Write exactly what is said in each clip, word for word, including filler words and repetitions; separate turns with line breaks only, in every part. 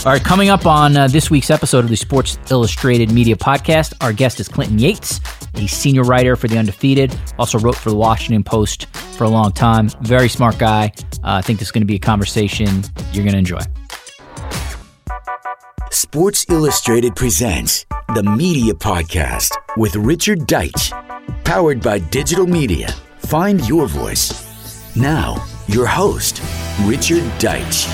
All right, coming up on uh, this week's episode of the Sports Illustrated Media Podcast, our guest is Clinton Yates, a senior writer for The Undefeated, also wrote for The Washington Post for a long time. Very smart guy. Uh, I think this is going to be a conversation you're going to enjoy.
Sports Illustrated presents the Media Podcast with Richard Deitsch. Powered by digital media. Find your voice. Now, your host, Richard Deitsch.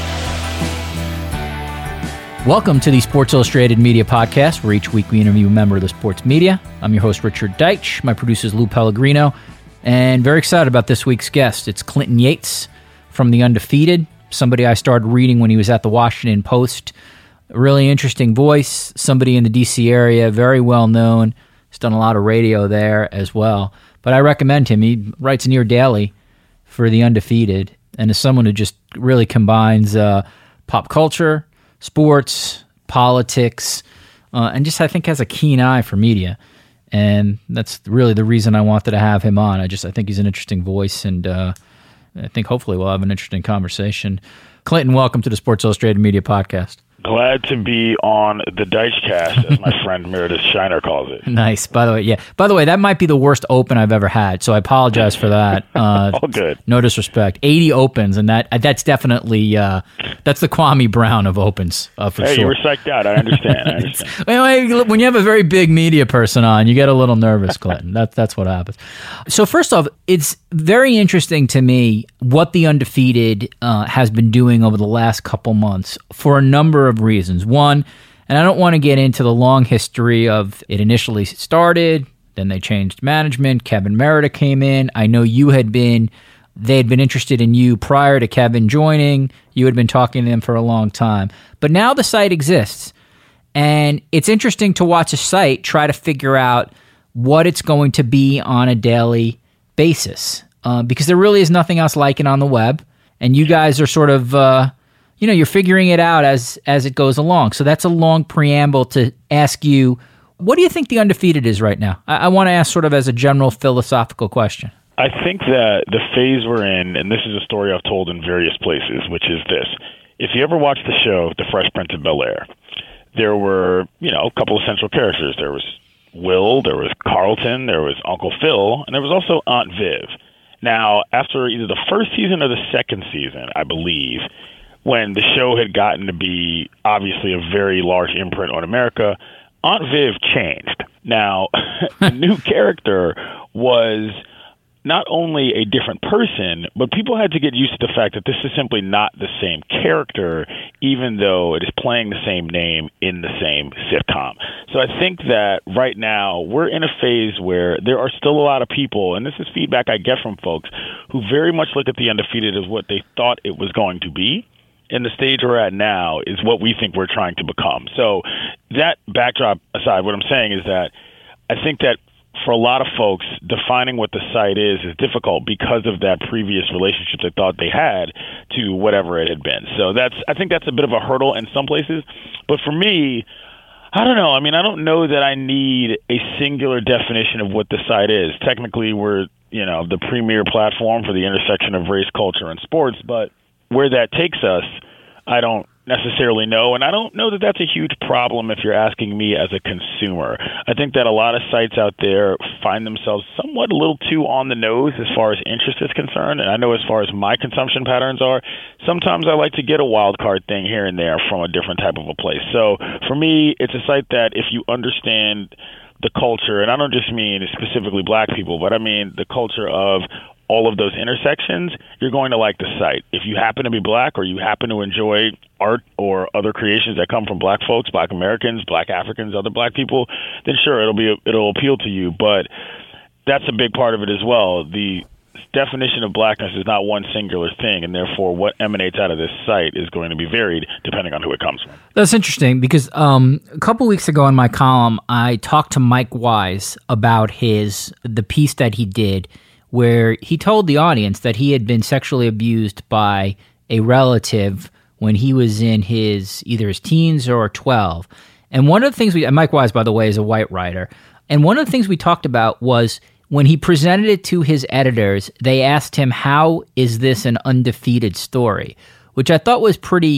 Welcome to the Sports Illustrated Media Podcast, where each week we interview a member of the sports media. I'm your host, Richard Deitsch. My producer is Lou Pellegrino, and very excited about this week's guest. It's Clinton Yates from The Undefeated, somebody I started reading when he was at the Washington Post. A really interesting voice, somebody in the D C area, very well known. He's done a lot of radio there as well. But I recommend him. He writes near daily for The Undefeated, and is someone who just really combines uh, pop culture, sports, politics, uh, and just I think has a keen eye for media. And that's really the reason I wanted to have him on. I just I think he's an interesting voice, and uh, I think hopefully we'll have an interesting conversation. Clinton, welcome to the Sports Illustrated Media Podcast.
Glad to be on the Deitschcast, as my friend Meredith Shiner calls it.
Nice. By the way, yeah. By the way, that might be the worst open I've ever had, so I apologize for that. Uh,
All good.
No disrespect. eighty opens, and that that's definitely uh, that's the Kwame Brown of opens uh, for
hey,
sure.
You were psyched out. I understand. I understand.
Anyway, when you have a very big media person on, you get a little nervous, Clinton. That's that's what happens. So first off, it's very interesting to me what The Undefeated uh, has been doing over the last couple months for a number of reasons. One, and I don't want to get into the long history of it initially started, then they changed management, Kevin Merida came in. I know you had been, they had been interested in you prior to Kevin joining. You had been talking to them for a long time. But now the site exists, and it's interesting to watch a site try to figure out what it's going to be on a daily basis, uh, because there really is nothing else like it on the web, and you guys are sort of... Uh, You know, you're figuring it out as as it goes along. So that's a long preamble to ask you, what do you think The Undefeated is right now? I, I want to ask sort of as a general philosophical question.
I think that the phase we're in, and this is a story I've told in various places, which is this. If you ever watched the show, The Fresh Prince of Bel-Air, there were, you know, a couple of central characters. There was Will, there was Carlton, there was Uncle Phil, and there was also Aunt Viv. Now, after either the first season or the second season, I believe, when the show had gotten to be obviously a very large imprint on America, Aunt Viv changed. Now, the new character was not only a different person, but people had to get used to the fact that this is simply not the same character, even though it is playing the same name in the same sitcom. So I think that right now we're in a phase where there are still a lot of people, and this is feedback I get from folks, who very much look at The Undefeated as what they thought it was going to be. And the stage we're at now is what we think we're trying to become. So that backdrop aside, what I'm saying is that I think that for a lot of folks, defining what the site is is difficult because of that previous relationship they thought they had to whatever it had been. So that's I think that's a bit of a hurdle in some places. But for me, I don't know. I mean, I don't know that I need a singular definition of what the site is. Technically, we're, you know, the premier platform for the intersection of race, culture, and sports, but where that takes us, I don't necessarily know, and I don't know that that's a huge problem if you're asking me as a consumer. I think that a lot of sites out there find themselves somewhat a little too on the nose as far as interest is concerned, and I know as far as my consumption patterns are, sometimes I like to get a wild card thing here and there from a different type of a place. So for me, it's a site that if you understand the culture, and I don't just mean specifically black people, but I mean the culture of all of those intersections, you're going to like the site. If you happen to be black or you happen to enjoy art or other creations that come from black folks, black Americans, black Africans, other black people, then sure, it'll be it'll appeal to you. But that's a big part of it as well. The definition of blackness is not one singular thing, and therefore what emanates out of this site is going to be varied depending on who it comes from.
That's interesting because um, a couple weeks ago in my column, I talked to Mike Wise about his the piece that he did where he told the audience that he had been sexually abused by a relative when he was in his either his teens or twelve. And one of the things we, Mike Wise, by the way, is a white writer. And one of the things we talked about was when he presented it to his editors, they asked him, how is this an undefeated story? Which I thought was pretty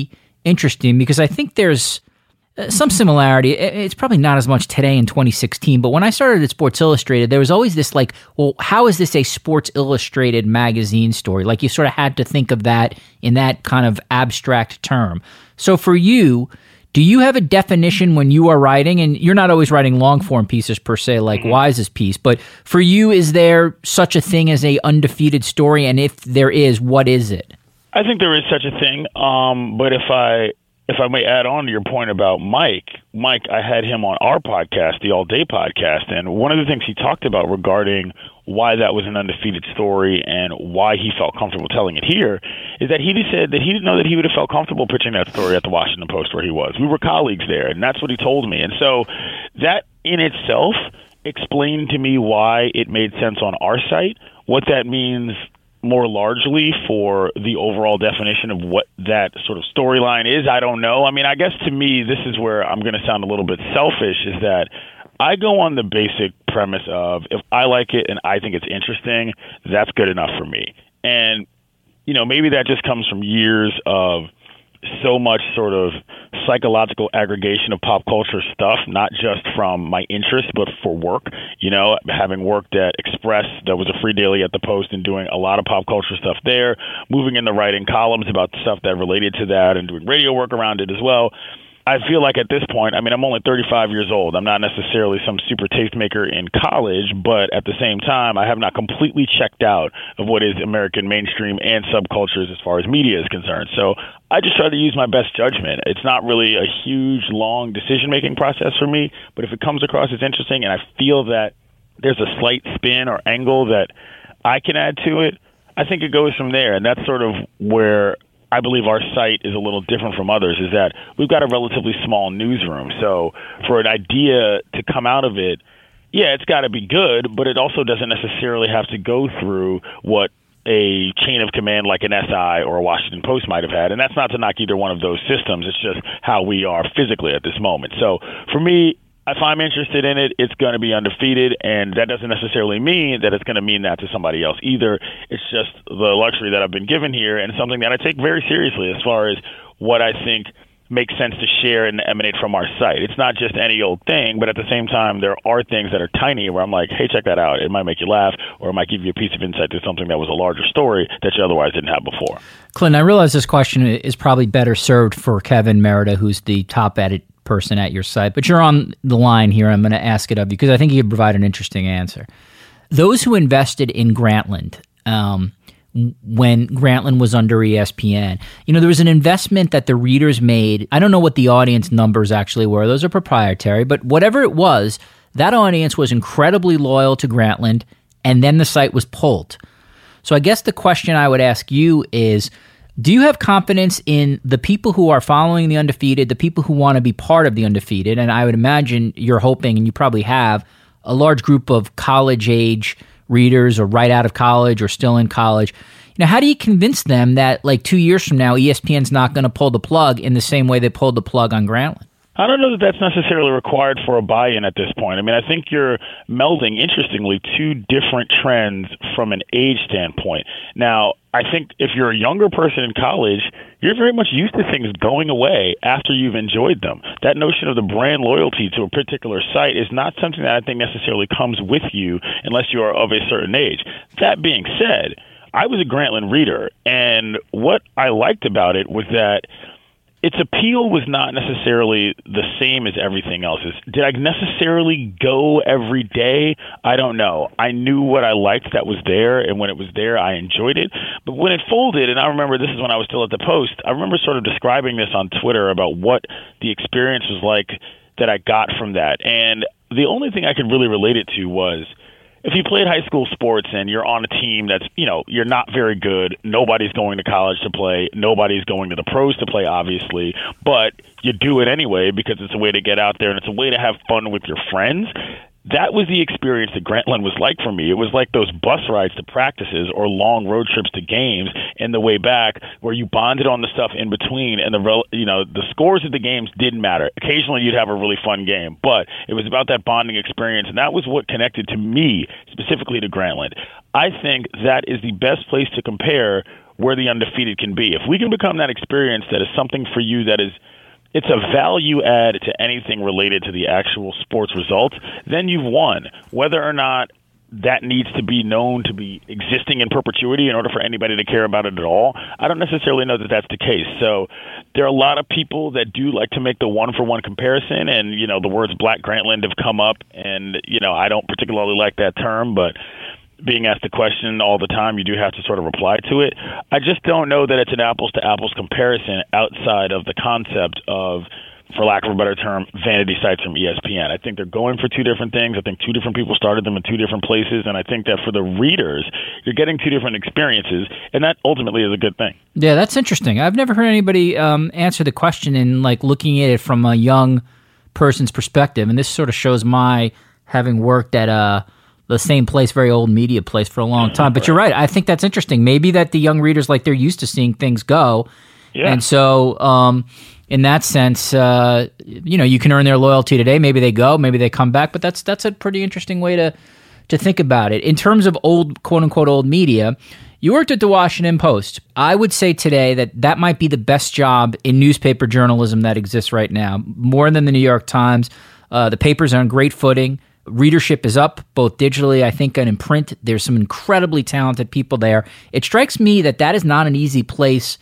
interesting because I think there's some similarity. It's probably not as much today in twenty sixteen, but when I started at Sports Illustrated, there was always this like, well, how is this a Sports Illustrated magazine story? Like you sort of had to think of that in that kind of abstract term. So for you, do you have a definition when you are writing? And you're not always writing long form pieces per se, like mm-hmm. Wise's piece, but for you, is there such a thing as a undefeated story? And if there is, what is it?
I think there is such a thing. Um, but if I if I may add on to your point about Mike, Mike, I had him on our podcast, the All Day Podcast, and one of the things he talked about regarding why that was an undefeated story and why he felt comfortable telling it here is that he just said that he didn't know that he would have felt comfortable pitching that story at the Washington Post where he was. We were colleagues there, and that's what he told me. And so that in itself explained to me why it made sense on our site. What that means more largely for the overall definition of what that sort of storyline is, I don't know. I mean, I guess to me, this is where I'm going to sound a little bit selfish, is that I go on the basic premise of if I like it and I think it's interesting, that's good enough for me. And, you know, maybe that just comes from years of so much sort of psychological aggregation of pop culture stuff, not just from my interest, but for work. You know, having worked at Express, that was a free daily at the Post, and doing a lot of pop culture stuff there, moving into writing columns about stuff that related to that and doing radio work around it as well. I feel like at this point, I mean, I'm only thirty-five years old. I'm not necessarily some super tastemaker in college, but at the same time, I have not completely checked out of what is American mainstream and subcultures as far as media is concerned. So I just try to use my best judgment. It's not really a huge, long decision-making process for me, but if it comes across as interesting and I feel that there's a slight spin or angle that I can add to it, I think it goes from there. And that's sort of where I believe our site is a little different from others, is that we've got a relatively small newsroom. So for an idea to come out of it, yeah, it's got to be good, but it also doesn't necessarily have to go through what a chain of command like an S I or a Washington Post might have had. And that's not to knock either one of those systems. It's just how we are physically at this moment. So for me, if I'm interested in it, it's going to be undefeated, and that doesn't necessarily mean that it's going to mean that to somebody else either. It's just the luxury that I've been given here, and something that I take very seriously as far as what I think makes sense to share and emanate from our site. It's not just any old thing, but at the same time, there are things that are tiny where I'm like, hey, check that out. It might make you laugh, or it might give you a piece of insight to something that was a larger story that you otherwise didn't have before.
Clinton, I realize this question is probably better served for Kevin Merida, who's the top edit person at your site, but you're on the line here. I'm going to ask it of you because I think you could provide an interesting answer. Those who invested in Grantland, um, when Grantland was under E S P N, you know, there was an investment that the readers made. I don't know what the audience numbers actually were. Those are proprietary, but whatever it was, that audience was incredibly loyal to Grantland, and then the site was pulled. So I guess the question I would ask you is, do you have confidence in the people who are following the Undefeated, the people who want to be part of the Undefeated? And I would imagine you're hoping, and you probably have, a large group of college-age readers or right out of college or still in college. You know, how do you convince them that, like, two years from now, E S P N's not going to pull the plug in the same way they pulled the plug on Grantland?
I don't know that that's necessarily required for a buy-in at this point. I mean, I think you're melding, interestingly, two different trends from an age standpoint. Now, I think if you're a younger person in college, you're very much used to things going away after you've enjoyed them. That notion of the brand loyalty to a particular site is not something that I think necessarily comes with you unless you are of a certain age. That being said, I was a Grantland reader, and what I liked about it was that its appeal was not necessarily the same as everything else's. Did I necessarily go every day? I don't know. I knew what I liked that was there, and when it was there, I enjoyed it. But when it folded, and I remember this is when I was still at the Post, I remember sort of describing this on Twitter about what the experience was like that I got from that. And the only thing I could really relate it to was, if you played high school sports and you're on a team that's, you know, you're not very good, nobody's going to college to play, nobody's going to the pros to play, obviously, but you do it anyway because it's a way to get out there and it's a way to have fun with your friends. That was the experience that Grantland was like for me. It was like those bus rides to practices or long road trips to games and the way back where you bonded on the stuff in between, and the you know the scores of the games didn't matter. Occasionally you'd have a really fun game, but it was about that bonding experience, and that was what connected to me specifically to Grantland. I think that is the best place to compare where the undefeated can be. If we can become that experience that is something for you that is, it's a value add to anything related to the actual sports results, then you've won. Whether or not that needs to be known to be existing in perpetuity in order for anybody to care about it at all, I don't necessarily know that that's the case. So there are a lot of people that do like to make the one-for-one comparison, and, you know, the words Black Grantland have come up, and, you know, I don't particularly like that term, but being asked the question all the time, you do have to sort of reply to it. I just don't know that it's an apples-to-apples comparison outside of the concept of, for lack of a better term, vanity sites from E S P N. I think they're going for two different things. I think two different people started them in two different places, and I think that for the readers, you're getting two different experiences, and that ultimately is a good thing.
Yeah, that's interesting. I've never heard anybody um, answer the question in like looking at it from a young person's perspective, and this sort of shows my having worked at a the same place, very old media place for a long time. But you're right. I think that's interesting. Maybe that the young readers, like, they're used to seeing things go.
Yeah.
And so um, in that sense, uh, you know, you can earn their loyalty today. Maybe they go, maybe they come back. But that's that's a pretty interesting way to, to think about it. In terms of old, quote-unquote, old media, you worked at the Washington Post. I would say today that that might be the best job in newspaper journalism that exists right now, more than the New York Times. Uh, the paper's on great footing. Readership is up, both digitally, I think, and in print. There's some incredibly talented people there. It strikes me that that is not an easy place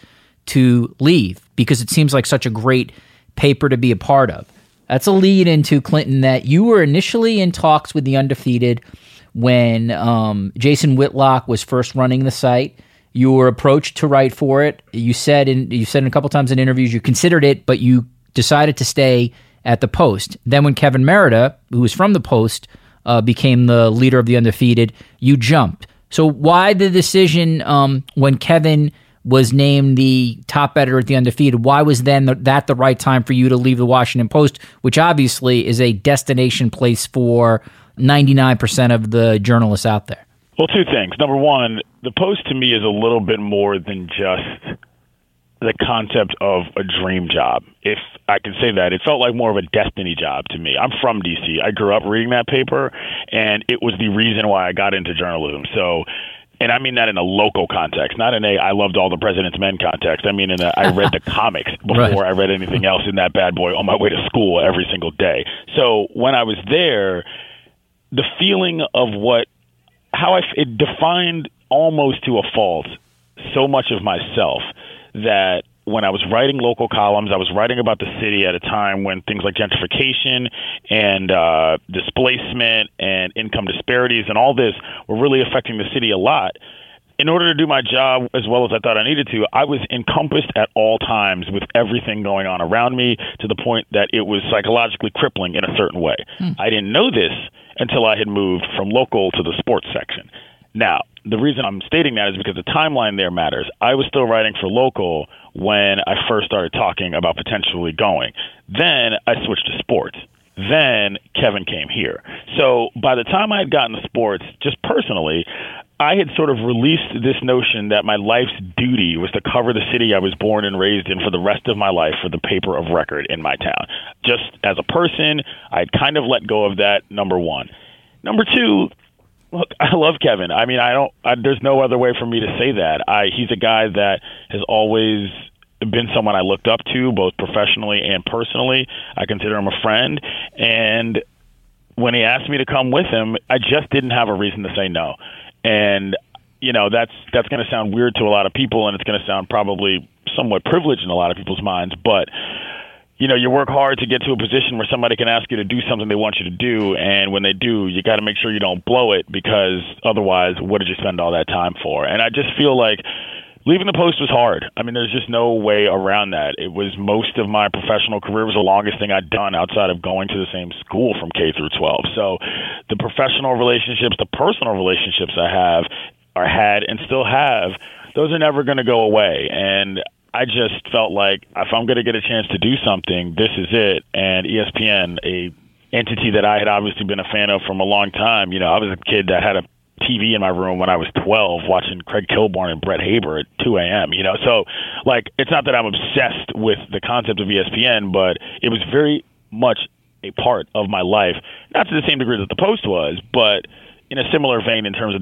to leave because it seems like such a great paper to be a part of. That's a lead into, Clinton, that you were initially in talks with the Undefeated when um, Jason Whitlock was first running the site. You were approached to write for it. You said in you said in a couple times in interviews you considered it, but you decided to stay at the Post. Then when Kevin Merida, who was from the Post, uh, became the leader of the Undefeated, you jumped. So why the decision um, when Kevin was named the top editor at the Undefeated, why was then the, that the right time for you to leave the Washington Post, which obviously is a destination place for ninety-nine percent of the journalists out there?
Well, two things. Number one, the Post to me is a little bit more than just the concept of a dream job, if I can say that. It felt like more of a destiny job to me. I'm from D C. I grew up reading that paper, and it was the reason why I got into journalism. So, and I mean that in a local context, not in a I loved all the President's Men context. I mean in a I read the comics before
right.
I read anything else in that bad boy on my way to school every single day. So when I was there, the feeling of what, how I, it defined almost to a fault so much of myself that when I was writing local columns, I was writing about the city at a time when things like gentrification and uh, displacement and income disparities and all this were really affecting the city a lot. In order to do my job as well as I thought I needed to, I was encompassed at all times with everything going on around me to the point that it was psychologically crippling in a certain way. Hmm. I didn't know this until I had moved from local to the sports section. Now, the reason I'm stating that is because the timeline there matters. I was still writing for local when I first started talking about potentially going. Then I switched to sports. Then Kevin came here. So by the time I had gotten to sports, just personally, I had sort of released this notion that my life's duty was to cover the city I was born and raised in for the rest of my life for the paper of record in my town. Just as a person, I had kind of let go of that, number one. Number two, look, I love Kevin. I mean, I don't. I, there's no other way for me to say that. I, he's a guy that has always been someone I looked up to, both professionally and personally. I consider him a friend. And when he asked me to come with him, I just didn't have a reason to say no. And you know, that's that's going to sound weird to a lot of people, and it's going to sound probably somewhat privileged in a lot of people's minds, but you know, you work hard to get to a position where somebody can ask you to do something they want you to do, and when they do, you got to make sure you don't blow it, because otherwise, what did you spend all that time for? And I just feel like leaving the Post was hard. I mean, there's just no way around that. It was most of my professional career. It was the longest thing I'd done outside of going to the same school from K through twelve. So the professional relationships, the personal relationships I have, or had and still have, those are never going to go away. And I just felt like if I'm going to get a chance to do something, this is it. And E S P N, a entity that I had obviously been a fan of from a long time. You know, I was a kid that had a T V in my room when I was twelve watching Craig Kilborn and Brett Haber at two a.m., you know. So, like, it's not that I'm obsessed with the concept of E S P N, but it was very much a part of my life. Not to the same degree that the Post was, but in a similar vein in terms of the ex-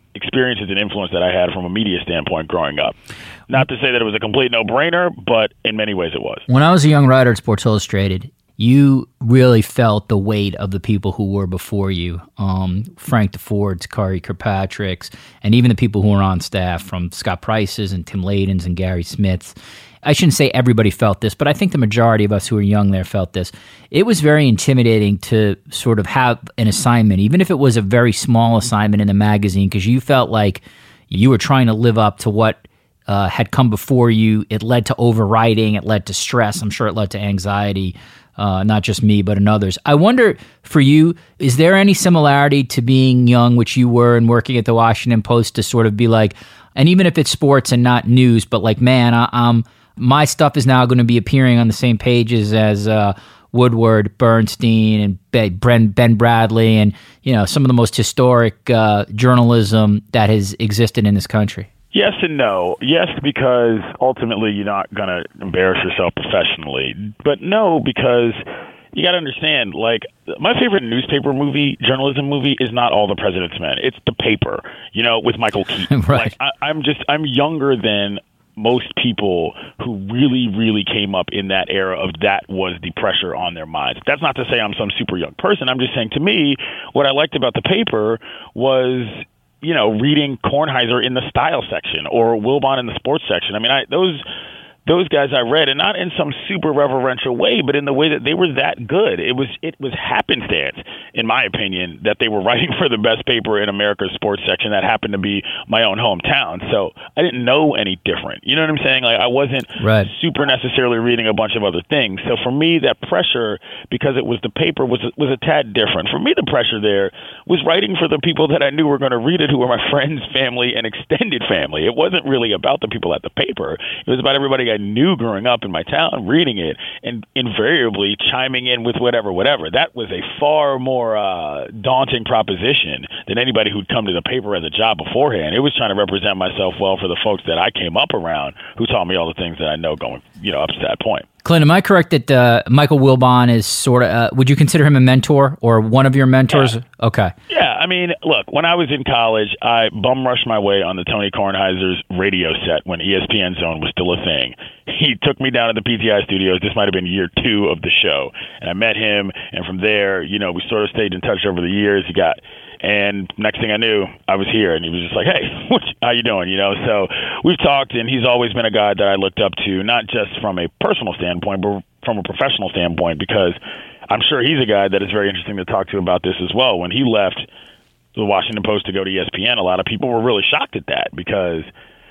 experiences and influence that I had from a media standpoint growing up. Not to say that it was a complete no-brainer, but in many ways it was.
When I was a young writer at Sports Illustrated, you really felt the weight of the people who were before you, um, Frank DeFords, Corey Kirkpatrick's, and even the people who were on staff, from Scott Price's and Tim Layden's and Gary Smith's. I shouldn't say everybody felt this, but I think the majority of us who were young there felt this. It was very intimidating to sort of have an assignment, even if it was a very small assignment in the magazine, because you felt like you were trying to live up to what uh, had come before you. It led to overwriting. It led to stress. I'm sure it led to anxiety. Uh, not just me, but in others. I wonder, for you, is there any similarity to being young, which you were, and working at the Washington Post, to sort of be like, and even if it's sports and not news, but like, man, I, um, my stuff is now going to be appearing on the same pages as uh, Woodward, Bernstein, and Ben, Ben Bradley, and you know some of the most historic uh, journalism that has existed in this country?
Yes and no. Yes, because ultimately you're not going to embarrass yourself professionally. But no, because you got to understand, like, my favorite newspaper movie, journalism movie, is not All the President's Men. It's The Paper, you know, with Michael Keaton.
Right.
Like, I, I'm just, I'm younger than most people who really, really came up in that era of that was the pressure on their minds. That's not to say I'm some super young person. I'm just saying, to me, what I liked about The Paper was, you know, reading Kornheiser in the style section or Wilbon in the sports section. I mean, I those those guys I read, and not in some super reverential way, but in the way that they were that good. It was it was happenstance, in my opinion, that they were writing for the best paper in America's sports section that happened to be my own hometown. So I didn't know any different. You know what I'm saying? Like, I wasn't
right.
super necessarily reading a bunch of other things. So for me, that pressure, because it was the paper, was was a tad different. For me, the pressure there was writing for the people that I knew were going to read it, who were my friends, family, and extended family. It wasn't really about the people at the paper. It was about everybody I knew growing up in my town reading it and invariably chiming in with whatever, whatever. That was a far more uh, daunting proposition than anybody who'd come to the paper as a job beforehand. It was trying to represent myself well for the folks that I came up around who taught me all the things that I know going, you know, up to that point.
Clint, am I correct that uh, Michael Wilbon is sort of, uh, would you consider him a mentor or one of your mentors?
Yeah.
Okay.
Yeah, I mean, look, when I was in college, I bum rushed my way on the Tony Kornheiser's radio set when E S P N Zone was still a thing. He took me down to the P T I studios. This might have been year two of the show. And I met him, and from there, you know, we sort of stayed in touch over the years. He got... And next thing I knew, I was here, and he was just like, hey, what, how you doing? You know, so we've talked, and he's always been a guy that I looked up to, not just from a personal standpoint, but from a professional standpoint, because I'm sure he's a guy that is very interesting to talk to about this as well. When he left the Washington Post to go to E S P N, a lot of people were really shocked at that, because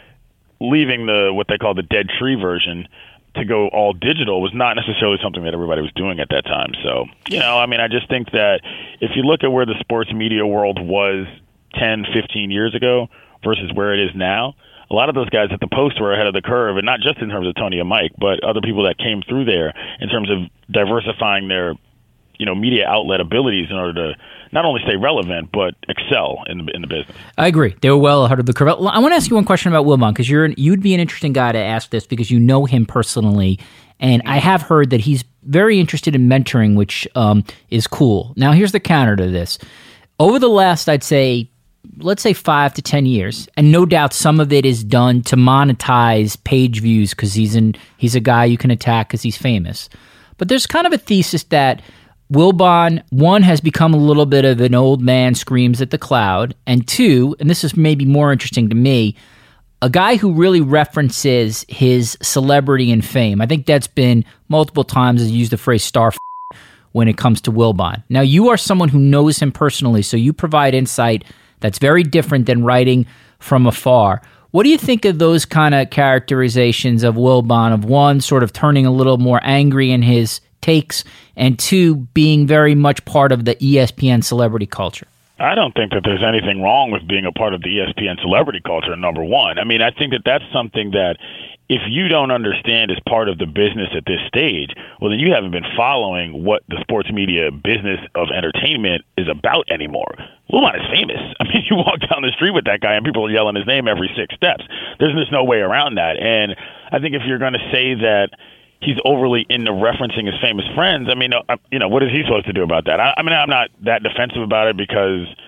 leaving the what they call the dead tree version to go all digital was not necessarily something that everybody was doing at that time. So, you know, I mean, I just think that if you look at where the sports media world was ten, fifteen years ago versus where it is now, a lot of those guys at the Post were ahead of the curve, and not just in terms of Tony and Mike, but other people that came through there in terms of diversifying their, you know, media outlet abilities in order to not only stay relevant, but excel in the, in the business. I
agree. They were well ahead of the curve. I want to ask you one question about Wilbon, because you're you'd be an interesting guy to ask this because you know him personally, and I have heard that he's very interested in mentoring, which um, is cool. Now, here's the counter to this. Over the last, I'd say, let's say five to ten years, and no doubt some of it is done to monetize page views because he's, in, he's a guy you can attack because he's famous. But there's kind of a thesis that Wilbon, one, has become a little bit of an old man screams at the cloud, and two, and this is maybe more interesting to me, a guy who really references his celebrity and fame. I think that's been multiple times as used the phrase star f- when it comes to Wilbon. Now, you are someone who knows him personally, so you provide insight that's very different than writing from afar. What do you think of those kind of characterizations of Wilbon, of one, sort of turning a little more angry in his takes, and two, being very much part of the E S P N celebrity culture?
I don't think that there's anything wrong with being a part of the E S P N celebrity culture, number one. I mean, I think that that's something that if you don't understand as part of the business at this stage, well, then you haven't been following what the sports media business of entertainment is about anymore. Wilbon is famous. I mean, you walk down the street with that guy and people are yelling his name every six steps. There's just no way around that. And I think if you're going to say that he's overly into referencing his famous friends, I mean, you know, what is he supposed to do about that? I, I mean, I'm not that defensive about it because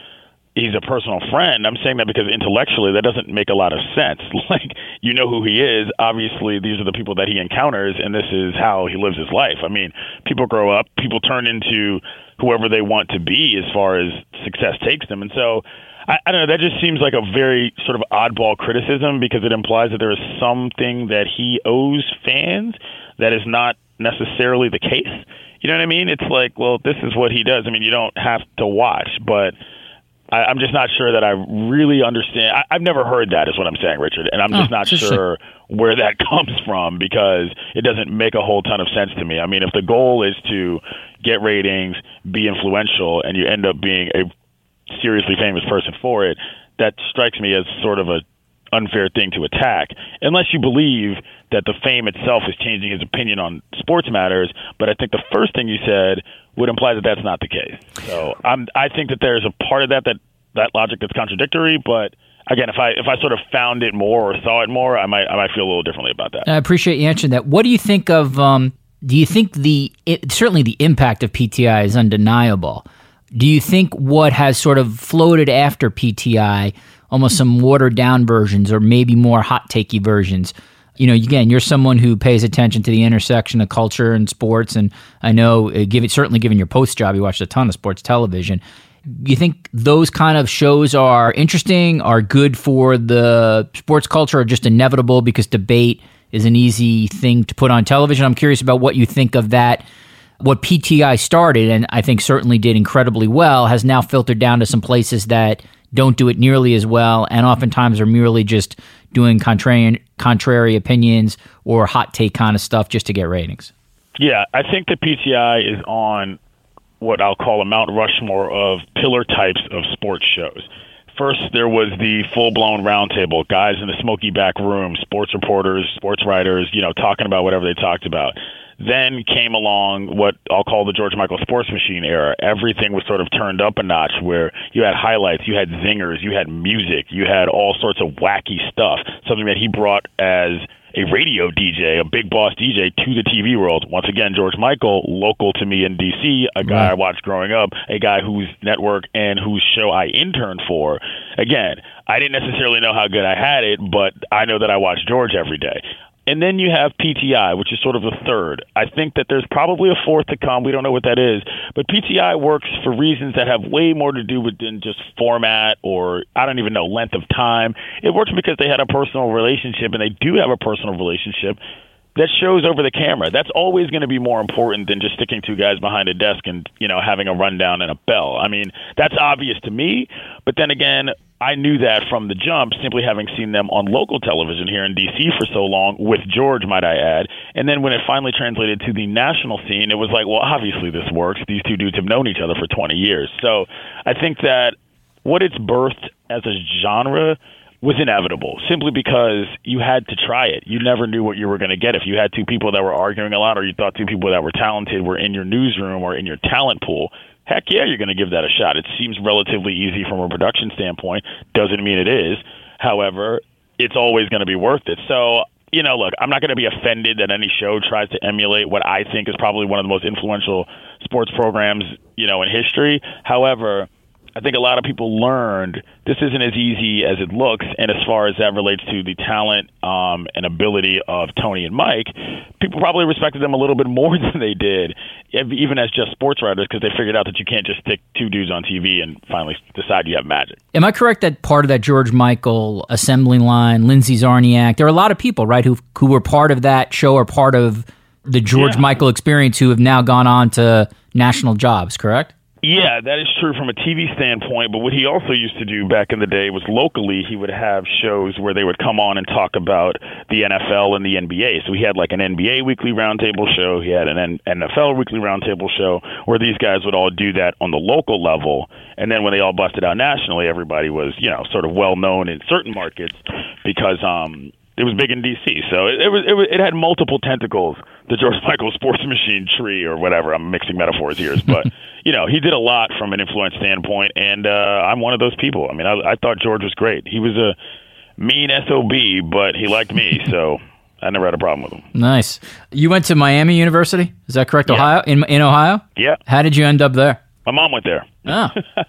he's a personal friend. I'm saying that because intellectually that doesn't make a lot of sense. Like, you know who he is. Obviously, these are the people that he encounters, and this is how he lives his life. I mean, people grow up, people turn into whoever they want to be as far as success takes them. And so, I, I don't know, that just seems like a very sort of oddball criticism because it implies that there is something that he owes fans that is not necessarily the case. You know what I mean? It's like, well, this is what he does. I mean, you don't have to watch, but I, I'm just not sure that I really understand. I, I've never heard that is what I'm saying, Richard, and I'm just oh, not sure where that comes from because it doesn't make a whole ton of sense to me. I mean, if the goal is to get ratings, be influential, and you end up being a seriously famous person for it, that strikes me as sort of a unfair thing to attack, unless you believe that the fame itself is changing his opinion on sports matters. But I think the first thing you said would imply that that's not the case. So I'm, I think that there's a part of that, that that logic that's contradictory. But again, if I if I sort of found it more or saw it more, I might I might feel a little differently about that.
I appreciate you answering that. What do you think of? Um, do you think the it, certainly the impact of P T I is undeniable? Do you think what has sort of floated after P T I, almost some watered down versions or maybe more hot takey versions? You know, again, you're someone who pays attention to the intersection of culture and sports, and I know, uh, give it, certainly given your post job, you watched a ton of sports television. You think those kind of shows are interesting, are good for the sports culture, or just inevitable because debate is an easy thing to put on television? I'm curious about what you think of that. What P T I started, and I think certainly did incredibly well, has now filtered down to some places that don't do it nearly as well, and oftentimes are merely just doing contrarian, contrary opinions or hot take kind of stuff just to get ratings.
Yeah, I think the P T I is on what I'll call a Mount Rushmore of pillar types of sports shows. First, there was the full-blown roundtable, guys in the smoky back room, sports reporters, sports writers, you know, talking about whatever they talked about. Then came along what I'll call the George Michael Sports Machine era. Everything was sort of turned up a notch where you had highlights, you had zingers, you had music, you had all sorts of wacky stuff, something that he brought as a radio D J, a big boss D J to the T V world. Once again, George Michael, local to me in D C, a guy right. I watched growing up, a guy whose network and whose show I interned for. Again, I didn't necessarily know how good I had it, but I know that I watched George every day. And then you have P T I, which is sort of the third. I think that there's probably a fourth to come. We don't know what that is. But P T I works for reasons that have way more to do with than just format or, I don't even know, length of time. It works because they had a personal relationship, and they do have a personal relationship that shows over the camera. That's always going to be more important than just sticking two guys behind a desk and, you know, having a rundown and a bell. I mean, that's obvious to me. But then again, I knew that from the jump, simply having seen them on local television here in D C for so long, with George, might I add. And then when it finally translated to the national scene, it was like, well, obviously this works. These two dudes have known each other for twenty years. So I think that what it's birthed as a genre was inevitable, simply because you had to try it. You never knew what you were going to get. If you had two people that were arguing a lot, or you thought two people that were talented were in your newsroom or in your talent pool, heck yeah, you're going to give that a shot. It seems relatively easy from a production standpoint. Doesn't mean it is. However, it's always going to be worth it. So, you know, look, I'm not going to be offended that any show tries to emulate what I think is probably one of the most influential sports programs, you know, in history. However, I think a lot of people learned this isn't as easy as it looks, and as far as that relates to the talent um, and ability of Tony and Mike, people probably respected them a little bit more than they did, even as just sports writers, because they figured out that you can't just stick two dudes on T V and finally decide you have magic.
Am I correct that part of that George Michael assembly line, Lindsay Zarniak, there are a lot of people, right, who who were part of that show or part of the George yeah. Michael experience who have now gone on to national jobs, correct?
Yeah, that is true from a T V standpoint, but what he also used to do back in the day was locally he would have shows where they would come on and talk about the N F L and the N B A. So he had like an N B A weekly roundtable show, he had an N F L weekly roundtable show, where these guys would all do that on the local level, and then when they all busted out nationally, everybody was, you know, sort of well-known in certain markets because um, it was big in D C. So it, it was it was it had multiple tentacles, the George Michael Sports Machine tree or whatever. I'm mixing metaphors here, but you know, he did a lot from an influence standpoint, and uh, I'm one of those people. I mean, I, I thought George was great. He was a mean S O B, but he liked me, so I never had a problem with him.
Nice. You went to Miami University, is that correct?
Yeah.
Ohio in in Ohio?
Yeah.
How did you end up there?
My mom went there.
Oh.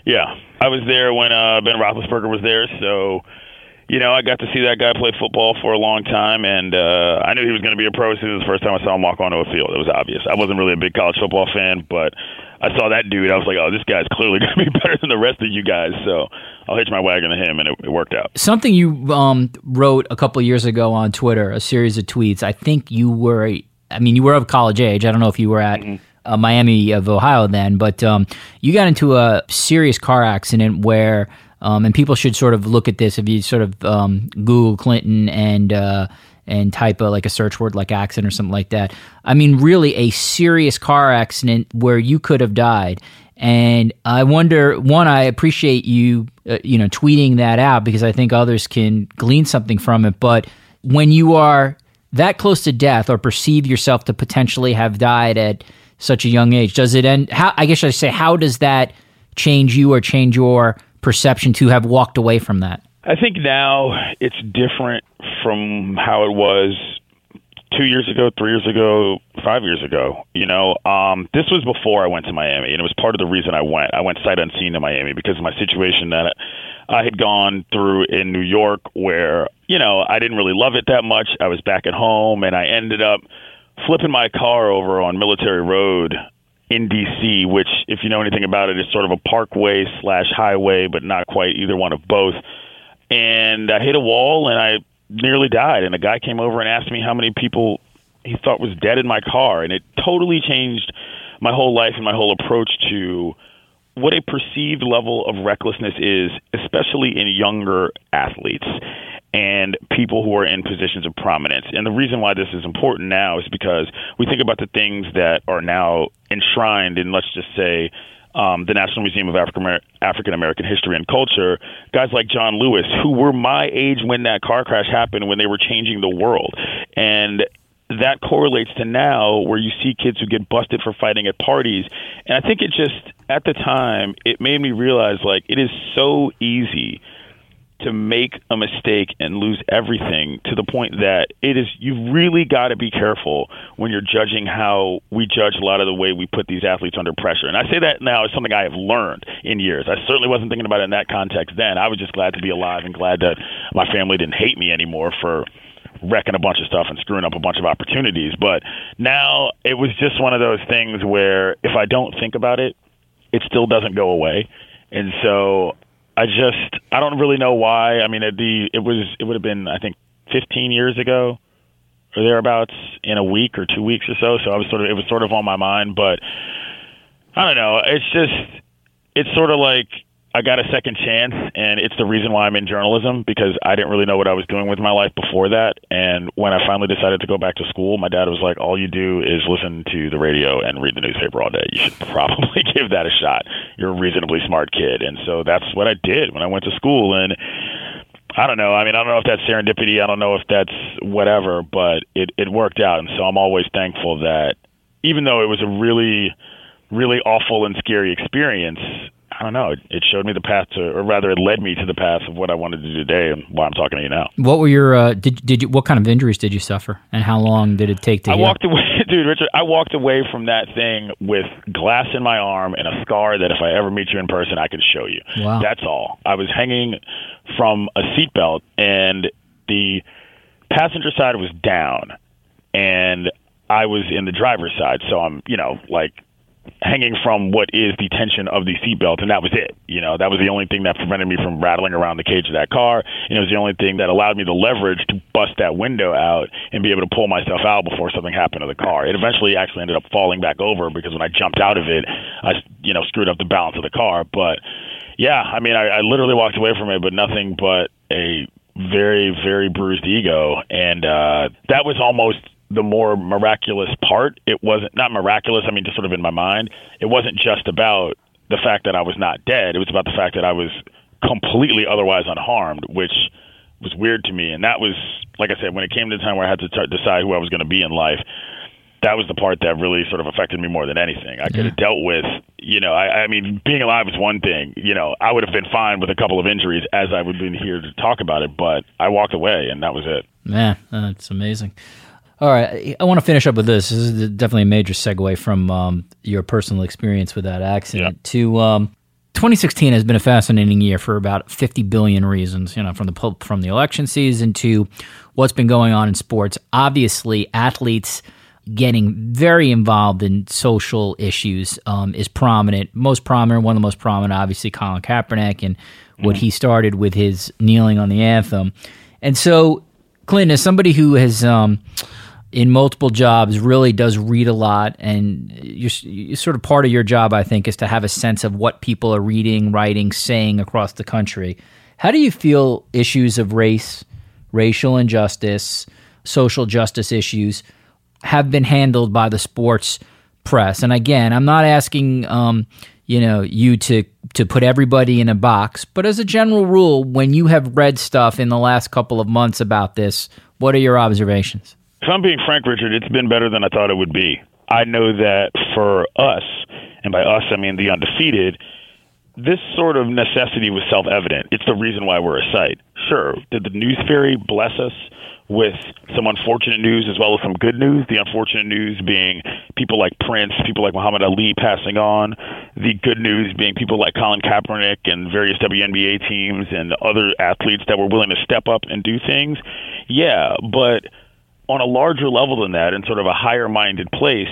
Yeah, I was there when uh, Ben Roethlisberger was there, so you know I got to see that guy play football for a long time, and uh, I knew he was going to be a pro as soon as the first time I saw him walk onto a field. It was obvious. I wasn't really a big college football fan, but I saw that dude. I was like, oh, this guy's clearly going to be better than the rest of you guys, so I'll hitch my wagon to him, and it, it worked out.
Something you um, wrote a couple of years ago on Twitter, a series of tweets. I think you were, I mean, you were of college age. I don't know if you were at mm-hmm. uh, Miami of Ohio then, but um, you got into a serious car accident where, um, and people should sort of look at this if you sort of um, Google Clinton and uh, and type a, like a search word like accident or something like that. I mean, really a serious car accident where you could have died. And I wonder, one, I appreciate you, uh, you know, tweeting that out because I think others can glean something from it. But when you are that close to death or perceive yourself to potentially have died at such a young age, does it end? How, I guess I should say, how does that change you or change your perception to have walked away from that?
I think now it's different from how it was two years ago, three years ago, five years ago. You know, um, this was before I went to Miami, and it was part of the reason I went. I went sight unseen to Miami because of my situation that I had gone through in New York where, you know, I didn't really love it that much. I was back at home, and I ended up flipping my car over on Military Road in D C, which, if you know anything about it, is sort of a parkway slash highway, but not quite either one of both. And I hit a wall, and I nearly died. And a guy came over and asked me how many people he thought was dead in my car. And it totally changed my whole life and my whole approach to what a perceived level of recklessness is, especially in younger athletes and people who are in positions of prominence. And the reason why this is important now is because we think about the things that are now enshrined in, let's just say, Um, the National Museum of African African American History and Culture, guys like John Lewis, who were my age when that car crash happened, when they were changing the world. And that correlates to now where you see kids who get busted for fighting at parties. And I think it just, at the time, it made me realize, like, it is so easy to make a mistake and lose everything to the point that it is, you've really got to be careful when you're judging how we judge a lot of the way we put these athletes under pressure. And I say that now as something I have learned in years. I certainly wasn't thinking about it in that context then. I was just glad to be alive and glad that my family didn't hate me anymore for wrecking a bunch of stuff and screwing up a bunch of opportunities. But now it was just one of those things where if I don't think about it, it still doesn't go away. And so I just, I don't really know why. I mean, it'd be, it was, it would have been, I think, fifteen years ago or thereabouts in a week or two weeks or so. So I was sort of, it was sort of on my mind, but I don't know. It's just, it's sort of like I got a second chance, and it's the reason why I'm in journalism, because I didn't really know what I was doing with my life before that. And when I finally decided to go back to school, my dad was like, all you do is listen to the radio and read the newspaper all day. You should probably give that a shot. You're a reasonably smart kid. And so that's what I did when I went to school. And I don't know. I mean, I don't know if that's serendipity. I don't know if that's whatever, but it, it worked out. And so I'm always thankful that even though it was a really, really awful and scary experience, I don't know. It, it showed me the path to, or rather, it led me to the path of what I wanted to do today, and why I'm talking to you now.
What were your? Uh, did did you? What kind of injuries did you suffer, and how long did it take to?
I
heal?
walked away, dude, Richard. I walked away from that thing with glass in my arm and a scar that, if I ever meet you in person, I can show you.
Wow.
That's all. I was hanging from a seatbelt, and the passenger side was down, and I was in the driver's side. So I'm, you know, like, hanging from what is the tension of the seatbelt, and that was it. You know, that was the only thing that prevented me from rattling around the cage of that car, and it was the only thing that allowed me the leverage to bust that window out and be able to pull myself out before something happened to the car. It eventually actually ended up falling back over because when I jumped out of it, I, you know, screwed up the balance of the car. But yeah, I mean, I, I literally walked away from it, but nothing but a very, very bruised ego, and uh, that was almost the more miraculous part. It wasn't, not miraculous, I mean, just sort of in my mind, it wasn't just about the fact that I was not dead. It was about the fact that I was completely otherwise unharmed, which was weird to me. And that was, like I said, when it came to the time where I had to t- decide who I was going to be in life, that was the part that really sort of affected me more than anything. I could have dealt with, you know, I, I mean, being alive is one thing. You know, I would have been fine with a couple of injuries as I would have been here to talk about it, but I walked away, and that was it.
Man, that's amazing. All right, I want to finish up with this. This is definitely a major segue from um, your personal experience with that accident
yeah.
to um, twenty sixteen has been a fascinating year for about fifty billion reasons, you know, from the from the election season to what's been going on in sports. Obviously, athletes getting very involved in social issues um, is prominent. Most prominent, one of the most prominent, obviously, Colin Kaepernick and what he started with his kneeling on the anthem. And so, Clinton, as somebody who has, um, in multiple jobs, really does read a lot, and you're, you're sort of part of your job, I think, is to have a sense of what people are reading, writing, saying across the country. How do you feel issues of race, racial injustice, social justice issues have been handled by the sports press? And again, I'm not asking um, you know you to to put everybody in a box, but as a general rule, when you have read stuff in the last couple of months about this, what are your observations?
If I'm being frank, Richard, it's been better than I thought it would be. I know that for us, and by us I mean the undefeated, this sort of necessity was self-evident. It's the reason why we're a site. Sure, did the news fairy bless us with some unfortunate news as well as some good news? The unfortunate news being people like Prince, people like Muhammad Ali passing on. The good news being people like Colin Kaepernick and various W N B A teams and other athletes that were willing to step up and do things. Yeah, but on a larger level than that, in sort of a higher-minded place,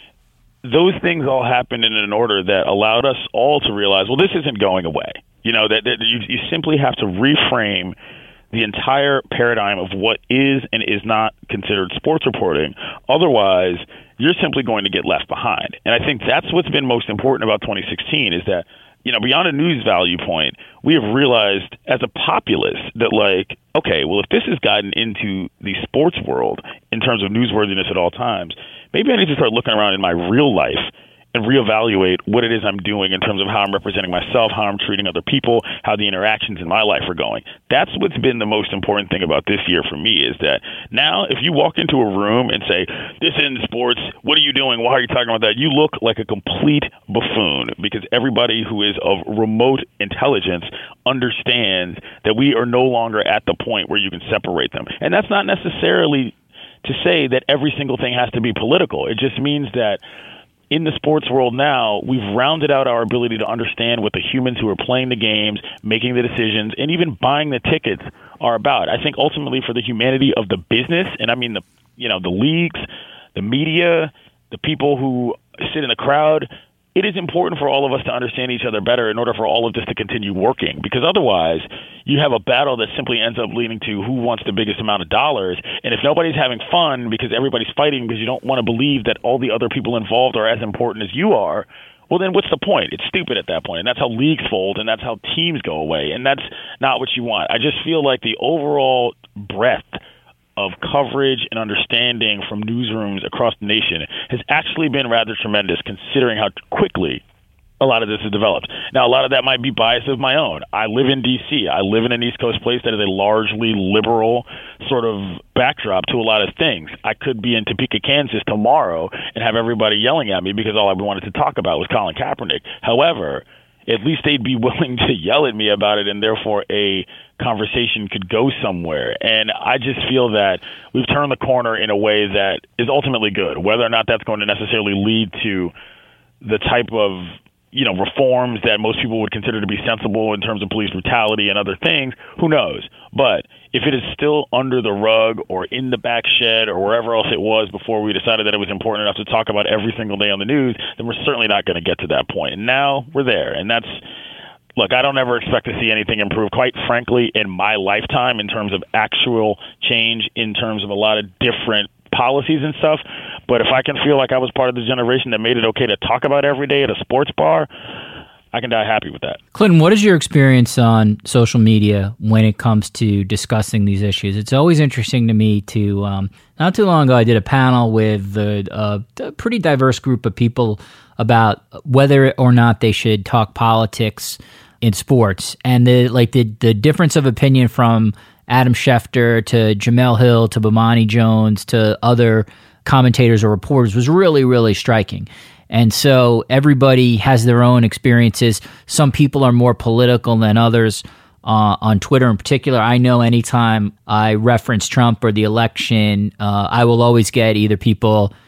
those things all happened in an order that allowed us all to realize, well, this isn't going away. You know, that, that you, you simply have to reframe the entire paradigm of what is and is not considered sports reporting. Otherwise, you're simply going to get left behind. And I think that's what's been most important about twenty sixteen is that, you know, beyond a news value point, we have realized as a populace that, like, okay, well, if this has gotten into the sports world in terms of newsworthiness at all times, maybe I need to start looking around in my real life and reevaluate what it is I'm doing in terms of how I'm representing myself, how I'm treating other people, how the interactions in my life are going. That's what's been the most important thing about this year for me is that now if you walk into a room and say, this isn't sports, what are you doing? Why are you talking about that? You look like a complete buffoon because everybody who is of remote intelligence understands that we are no longer at the point where you can separate them. And that's not necessarily to say that every single thing has to be political. It just means that in the sports world now, we've rounded out our ability to understand what the humans who are playing the games, making the decisions, and even buying the tickets are about. I think ultimately for the humanity of the business, and I mean the you know the leagues, the media, the people who sit in the crowd, it is important for all of us to understand each other better in order for all of this to continue working. Because otherwise, you have a battle that simply ends up leading to who wants the biggest amount of dollars. And if nobody's having fun because everybody's fighting because you don't want to believe that all the other people involved are as important as you are, well, then what's the point? It's stupid at that point. And that's how leagues fold, and that's how teams go away. And that's not what you want. I just feel like the overall breadth of coverage and understanding from newsrooms across the nation has actually been rather tremendous considering how quickly a lot of this is developed. Now, a lot of that might be bias of my own. I live in D C. I live in an East Coast place that is a largely liberal sort of backdrop to a lot of things. I could be in Topeka, Kansas tomorrow and have everybody yelling at me because all I wanted to talk about was Colin Kaepernick. However, at least they'd be willing to yell at me about it, and therefore a conversation could go somewhere. And I just feel that we've turned the corner in a way that is ultimately good. Whether or not that's going to necessarily lead to the type of, you know, reforms that most people would consider to be sensible in terms of police brutality and other things, who knows? But if it is still under the rug or in the back shed or wherever else it was before we decided that it was important enough to talk about every single day on the news, then we're certainly not going to get to that point. And now we're there. And that's, look, I don't ever expect to see anything improve, quite frankly, in my lifetime in terms of actual change, in terms of a lot of different policies and stuff. But if I can feel like I was part of the generation that made it okay to talk about every day at a sports bar, I can die happy with that.
Clinton, what is your experience on social media when it comes to discussing these issues? It's always interesting to me to, um, not too long ago, I did a panel with a, a pretty diverse group of people about whether or not they should talk politics in sports. And the like the, the difference of opinion from Adam Schefter to Jamel Hill to Bomani Jones to other commentators or reporters was really, really striking. And so everybody has their own experiences. Some people are more political than others. Uh, on Twitter in particular, I know anytime I reference Trump or the election, uh, I will always get either people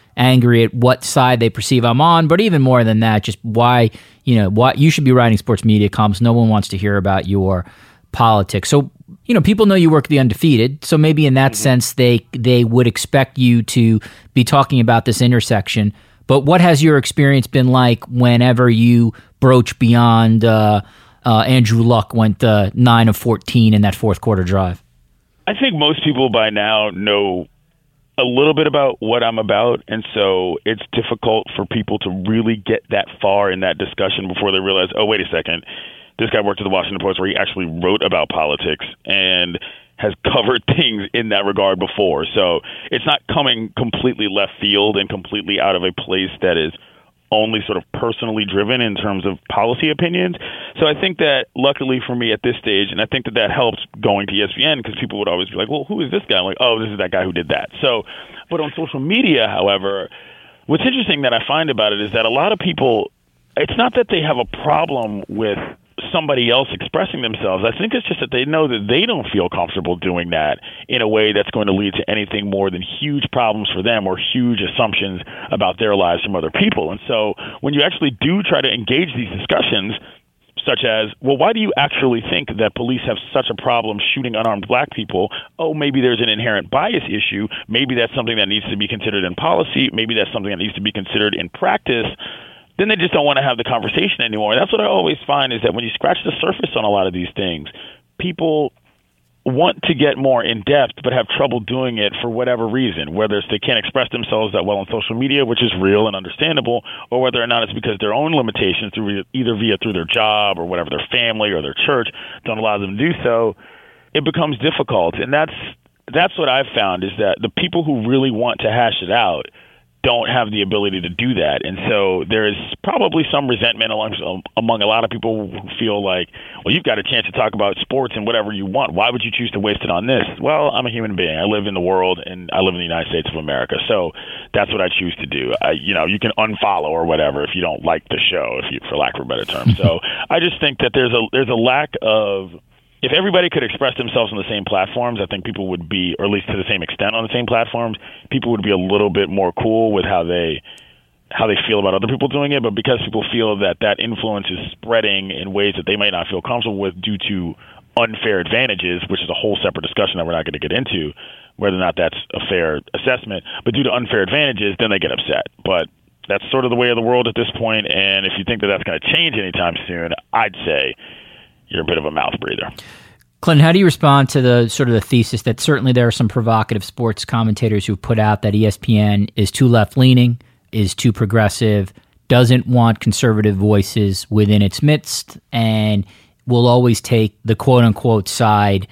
angry at what side they perceive I'm on, but even more than that, just why, you know, why you should be writing sports media columns. No one wants to hear about your politics. So, you know, people know you work at The Undefeated, so maybe in that mm-hmm. sense they they would expect you to be talking about this intersection. But what has your experience been like whenever you broach beyond uh, uh, Andrew Luck went uh, nine of fourteen in that fourth quarter drive?
I think most people by now know a little bit about what I'm about, and so it's difficult for people to really get that far in that discussion before they realize, oh, wait a second, this guy worked at the Washington Post where he actually wrote about politics and has covered things in that regard before. So it's not coming completely left field and completely out of a place that is only sort of personally driven in terms of policy opinions. So I think that luckily for me at this stage, and I think that that helps going to E S P N because people would always be like, well, who is this guy? I'm like, oh, this is that guy who did that. So, but on social media, however, what's interesting that I find about it is that a lot of people, it's not that they have a problem with somebody else expressing themselves. I think it's just that they know that they don't feel comfortable doing that in a way that's going to lead to anything more than huge problems for them or huge assumptions about their lives from other people. And so when you actually do try to engage these discussions, such as, well, why do you actually think that police have such a problem shooting unarmed black people? Oh, maybe there's an inherent bias issue. Maybe that's something that needs to be considered in policy. Maybe that's something that needs to be considered in practice. Then they just don't want to have the conversation anymore. And that's what I always find is that when you scratch the surface on a lot of these things, people want to get more in depth but have trouble doing it for whatever reason, whether it's they can't express themselves that well on social media, which is real and understandable, or whether or not it's because their own limitations, through either via through their job or whatever, their family or their church, don't allow them to do so. It becomes difficult. And that's that's what I've found is that the people who really want to hash it out don't have the ability to do that. And so there is probably some resentment among, among a lot of people who feel like, well, you've got a chance to talk about sports and whatever you want. Why would you choose to waste it on this? Well, I'm a human being. I live in the world, and I live in the United States of America. So that's what I choose to do. I, you know, you can unfollow or whatever if you don't like the show, if you, for lack of a better term. So I just think that there's a there's a lack of, if everybody could express themselves on the same platforms, I think people would be, or at least to the same extent on the same platforms, people would be a little bit more cool with how they how they feel about other people doing it. But because people feel that that influence is spreading in ways that they might not feel comfortable with due to unfair advantages, which is a whole separate discussion that we're not going to get into, whether or not that's a fair assessment, but due to unfair advantages, then they get upset. But that's sort of the way of the world at this point, and if you think that that's going to change anytime soon, I'd say you're a bit of a mouth breather.
Clinton, how do you respond to the sort of the thesis that certainly there are some provocative sports commentators who put out that E S P N is too left-leaning, is too progressive, doesn't want conservative voices within its midst, and will always take the quote-unquote side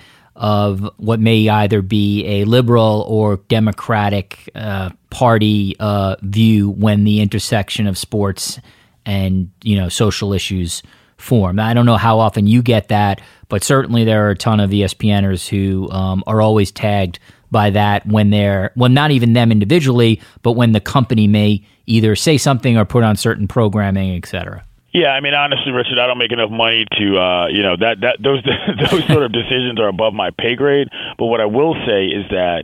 of what may either be a liberal or democratic uh, party uh, view when the intersection of sports and, you know, social issues form. I don't know how often you get that, but certainly there are a ton of ESPNers who um, are always tagged by that when they're, well, not even them individually, but when the company may either say something or put on certain programming, et cetera.
Yeah, I mean, honestly, Richard, I don't make enough money to, uh, you know, that that those those sort of decisions are above my pay grade. But what I will say is that,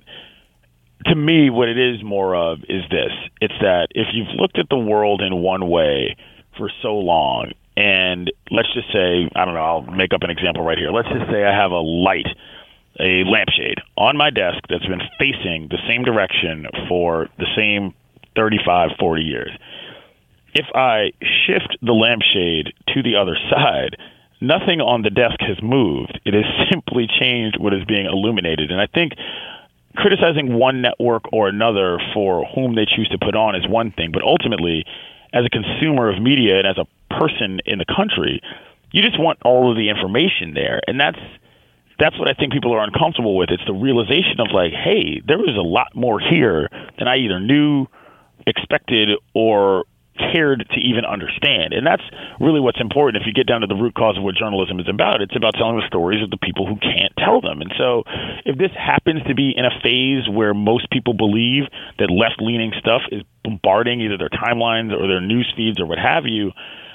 to me, what it is more of is this. It's that if you've looked at the world in one way for so long, and let's just say, I don't know, I'll make up an example right here. Let's just say I have a light, a lampshade on my desk that's been facing the same direction for the same thirty-five, forty years. If I shift the lampshade to the other side, nothing on the desk has moved. It has simply changed what is being illuminated. And I think criticizing one network or another for whom they choose to put on is one thing, but ultimately, as a consumer of media and as a person in the country, you just want all of the information there. And that's that's what I think people are uncomfortable with. It's the realization of like, hey, there is a lot more here than I either knew, expected, or cared to even understand. And that's really what's important. If you get down to the root cause of what journalism is about, it's about telling the stories of the people who can't tell them. And so if this happens to be in a phase where most people believe that left-leaning stuff is bombarding either their timelines or their news feeds or what have you,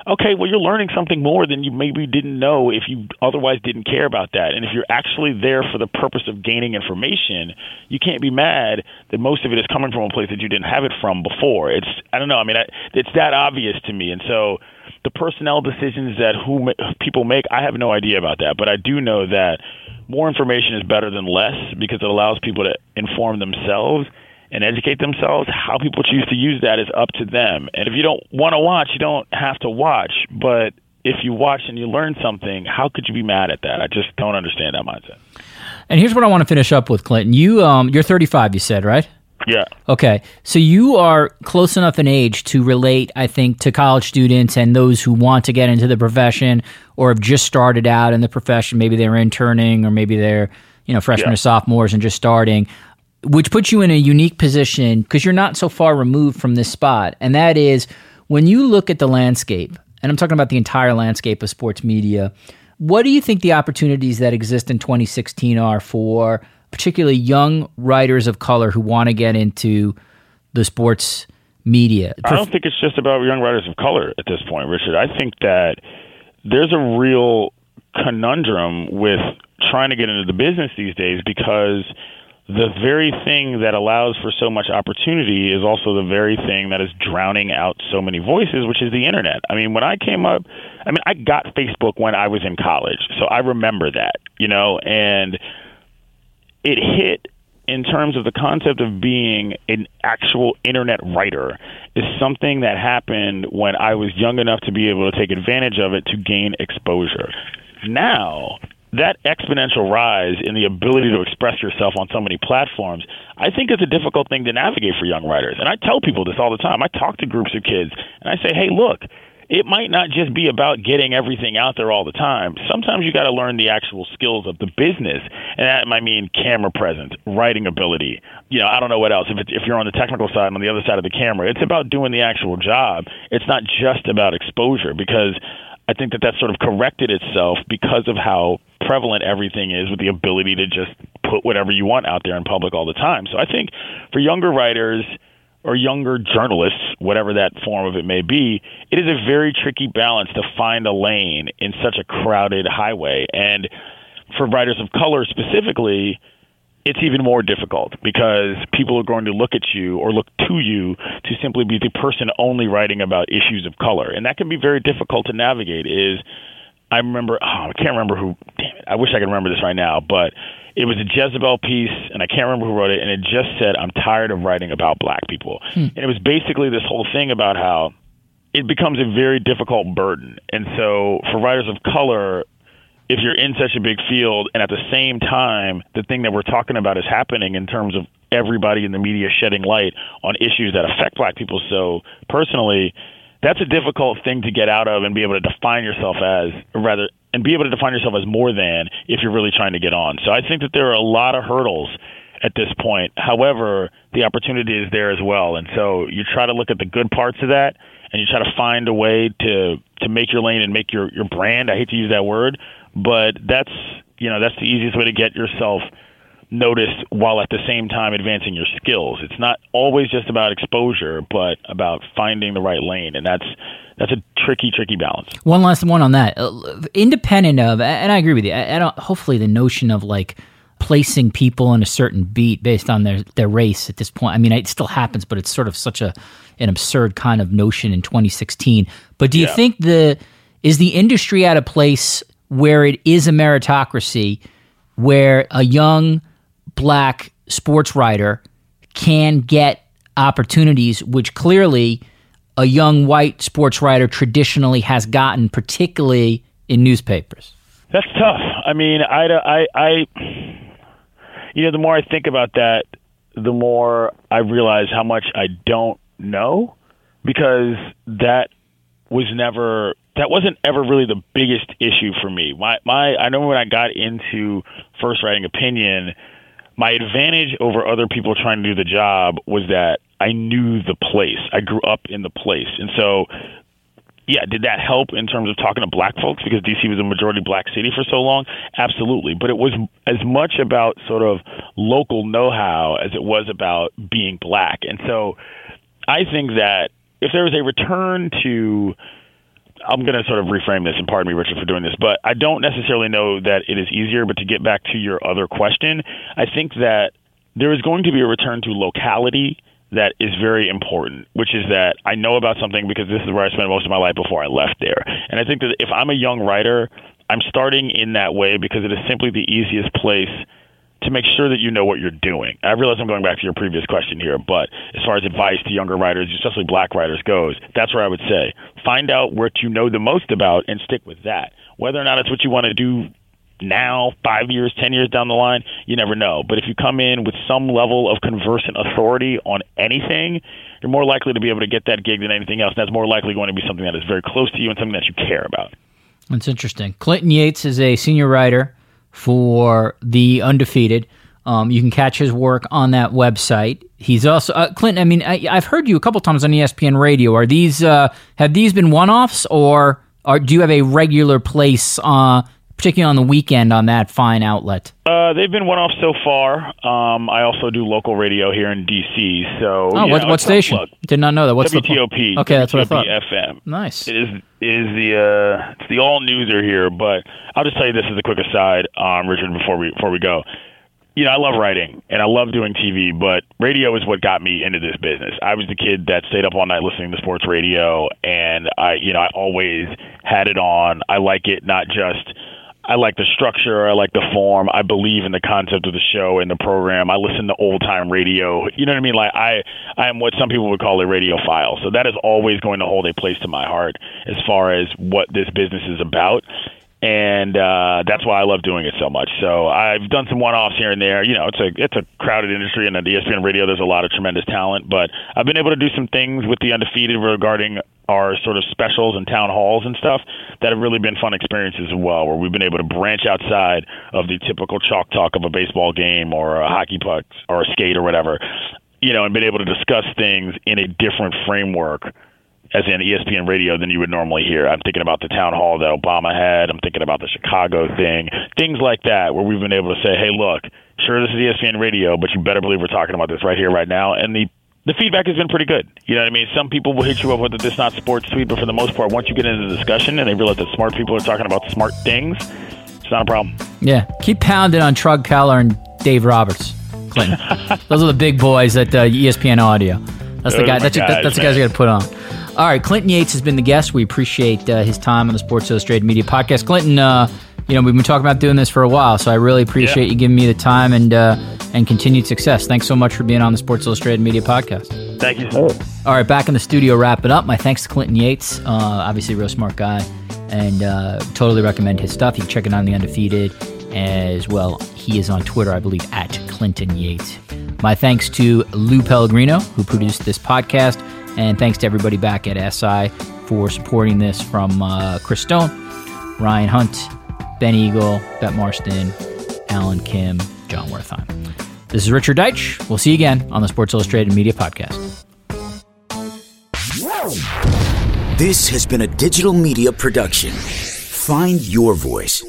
okay, well, you're learning something more than you maybe didn't know if you otherwise didn't care about that. And if you're actually there for the purpose of gaining information, you can't be mad that most of it is coming from a place that you didn't have it from before. It's, I don't know, I mean, I, it's that obvious to me. And so the personnel decisions that who ma- people make, I have no idea about that. But I do know that more information is better than less because it allows people to inform themselves and educate themselves. How people choose to use that is up to them. And if you don't want to watch, you don't have to watch. But if you watch and you learn something, how could you be mad at that? I just don't understand that mindset.
And here's what I want to finish up with, Clinton. You, um, you're thirty-five, you said, right?
Yeah.
Okay. So you are close enough in age to relate, I think, to college students and those who want to get into the profession or have just started out in the profession. Maybe they're interning or maybe they're, you know, freshmen
Yeah.
or sophomores and just starting, which puts you in a unique position because you're not so far removed from this spot. And that is when you look at the landscape, and I'm talking about the entire landscape of sports media, what do you think the opportunities that exist in twenty sixteen are for particularly young writers of color who want to get into the sports media?
I don't think it's just about young writers of color at this point, Richard. I think that there's a real conundrum with trying to get into the business these days because the very thing that allows for so much opportunity is also the very thing that is drowning out so many voices, which is the internet. I mean, when I came up, I mean, I got Facebook when I was in college, so I remember that, you know, and it hit in terms of the concept of being an actual internet writer is something that happened when I was young enough to be able to take advantage of it to gain exposure. Now, that exponential rise in the ability to express yourself on so many platforms, I think is a difficult thing to navigate for young writers. And I tell people this all the time. I talk to groups of kids and I say, hey, look, it might not just be about getting everything out there all the time. Sometimes you got to learn the actual skills of the business. And that might mean camera presence, writing ability. You know, I don't know what else. If it's, if you're on the technical side and on the other side of the camera, it's about doing the actual job. It's not just about exposure, because I think that that sort of corrected itself because of how prevalent everything is with the ability to just put whatever you want out there in public all the time. So I think for younger writers or younger journalists, whatever that form of it may be, it is a very tricky balance to find a lane in such a crowded highway. And for writers of color specifically, it's even more difficult because people are going to look at you or look to you to simply be the person only writing about issues of color. And that can be very difficult to navigate. Is I remember, oh, I can't remember who, damn it, I wish I could remember this right now, but it was a Jezebel piece, and I can't remember who wrote it, and it just said, I'm tired of writing about black people. Hmm. And it was basically this whole thing about how it becomes a very difficult burden. And so for writers of color, if you're in such a big field and at the same time the thing that we're talking about is happening in terms of everybody in the media shedding light on issues that affect black people so personally, that's a difficult thing to get out of and be able to define yourself as, or rather, and be able to define yourself as more than if you're really trying to get on. So I think that there are a lot of hurdles at this point. However, the opportunity is there as well. And so you try to look at the good parts of that and you try to find a way to, to make your lane and make your, your brand. I hate to use that word, but that's, you know, that's the easiest way to get yourself noticed while at the same time advancing your skills. It's not always just about exposure, but about finding the right lane. And that's, that's a tricky, tricky balance.
One last one on that. Uh, independent of, and I agree with you, I, I don't, hopefully the notion of like placing people in a certain beat based on their, their race at this point, I mean, it still happens, but it's sort of such a an absurd kind of notion in twenty sixteen. But do you yeah. think the, is the industry at a place where it is a meritocracy, where a young black sports writer can get opportunities which clearly a young white sports writer traditionally has gotten, particularly in newspapers?
That's tough. I mean, I, I, I, you know, the more I think about that, the more I realize how much I don't know, because that was never, that wasn't ever really the biggest issue for me. My, my, I know when I got into first writing opinion, my advantage over other people trying to do the job was that I knew the place. I grew up in the place. And so, yeah, did that help in terms of talking to black folks because D C was a majority black city for so long? Absolutely. But it was as much about sort of local know-how as it was about being black. And so I think that if there was a return to I'm going to sort of reframe this, and pardon me, Richard, for doing this, but I don't necessarily know that it is easier. But to get back to your other question, I think that there is going to be a return to locality that is very important, which is that I know about something because this is where I spent most of my life before I left there. And I think that if I'm a young writer, I'm starting in that way because it is simply the easiest place to make sure that you know what you're doing. I realize I'm going back to your previous question here, but as far as advice to younger writers, especially black writers goes, that's where I would say, find out what you know the most about and stick with that. Whether or not it's what you want to do now, five years, ten years down the line, you never know. But if you come in with some level of conversant authority on anything, you're more likely to be able to get that gig than anything else. That's more likely going to be something that is very close to you and something that you care about.
That's interesting. Clinton Yates is a senior writer for The Undefeated. Um, you can catch his work on that website. He's also uh, Clinton. I mean, I, I've heard you a couple times on E S P N Radio. Are these uh, have these been one-offs, or are, do you have a regular place, uh, particularly on the weekend, on that fine outlet?
Uh, they've been one-offs so far. Um, I also do local radio here in D C. So,
oh, what,
know,
what station? Look,
Did
not know that. What's
W T O P.
The okay, that's what I thought.
F M.
Nice.
It is. It is the uh, it's the all newser here, but I'll just tell you this as a quick aside, um, Richard, before we before we go. You know, I love writing and I love doing T V, but radio is what got me into this business. I was the kid that stayed up all night listening to sports radio, and I, you know, I always had it on. I like it not just. I like the structure. I like the form. I believe in the concept of the show and the program. I listen to old time radio. You know what I mean? Like I, I am what some people would call a radiophile. So that is always going to hold a place to my heart as far as what this business is about. And uh, that's why I love doing it so much. So I've done some one-offs here and there. You know, it's a it's a crowded industry, and at E S P N Radio, there's a lot of tremendous talent. But I've been able to do some things with The Undefeated regarding our sort of specials and town halls and stuff that have really been fun experiences as well, where we've been able to branch outside of the typical chalk talk of a baseball game or a hockey puck or a skate or whatever, you know, and been able to discuss things in a different framework as in E S P N Radio than you would normally hear. I'm thinking about the town hall that Obama had. I'm thinking about the Chicago thing, things like that, where we've been able to say, hey, look, sure, this is E S P N Radio, but you better believe we're talking about this right here, right now. And the The feedback has been pretty good. You know what I mean? Some people will hit you up with a This Not Sports tweet, but for the most part, once you get into the discussion and they realize that smart people are talking about smart things, it's not a problem.
Yeah. Keep pounding on Trug Keller and Dave Roberts, Clinton. Those are the big boys at uh, E S P N Audio. That's the guy. That's, guys, that, that's the guys you got to put on. All right, Clinton Yates has been the guest. We appreciate uh, his time on the Sports Illustrated Media Podcast. Clinton, uh, you know, we've been talking about doing this for a while, so I really appreciate yeah. you giving me the time and uh, and continued success. Thanks so much for being on the Sports Illustrated Media Podcast.
Thank you, sir.
All right, back in the studio, wrapping up. My thanks to Clinton Yates, uh, obviously a real smart guy, and uh, totally recommend his stuff. You can check it out on The Undefeated as well. He is on Twitter, I believe, at Clinton Yates. My thanks to Lou Pellegrino, who produced this podcast, and thanks to everybody back at S I for supporting this, from uh, Chris Stone, Ryan Hunt, Ben Eagle, Bette Marston, Alan Kim, John Wertheim. This is Richard Deitsch. We'll see you again on the Sports Illustrated Media Podcast.
This has been a digital media production. Find your voice.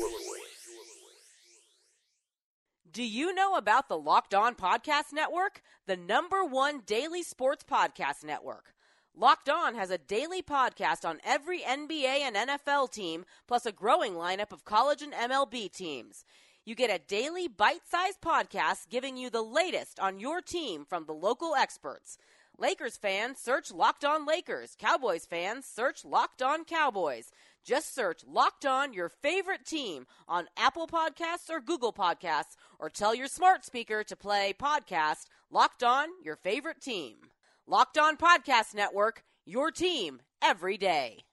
Do you know about the Locked On Podcast Network? The number one daily sports podcast network. Locked On has a daily podcast on every N B A and N F L team, plus a growing lineup of college and M L B teams. You get a daily bite-sized podcast giving you the latest on your team from the local experts. Lakers fans, search Locked On Lakers. Cowboys fans, search Locked On Cowboys. Just search Locked On your favorite team on Apple Podcasts or Google Podcasts, or tell your smart speaker to play podcast Locked On your favorite team. Locked On Podcast Network, your team every day.